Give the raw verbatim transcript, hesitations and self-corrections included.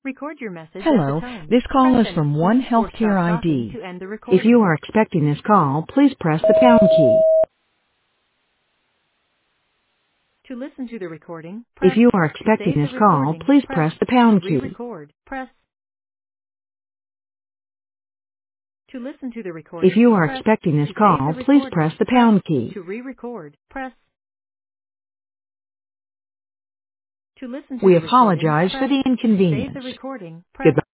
Record your message at the Hello, tone. this call Press is any from key One or Healthcare stop talking I D. to end the If you recording. are expecting this call, please press the pound key. To listen to the recording, If press. you are To expecting save the this call, recording, please press. press the To pound key. re-record, press. To listen to the If recording, you are press. expecting this To save the call, please press recording, the press. pound key. To re-record, press. To listen to We the recording, apologize for press. the To save the inconvenience. recording, press. Goodbye.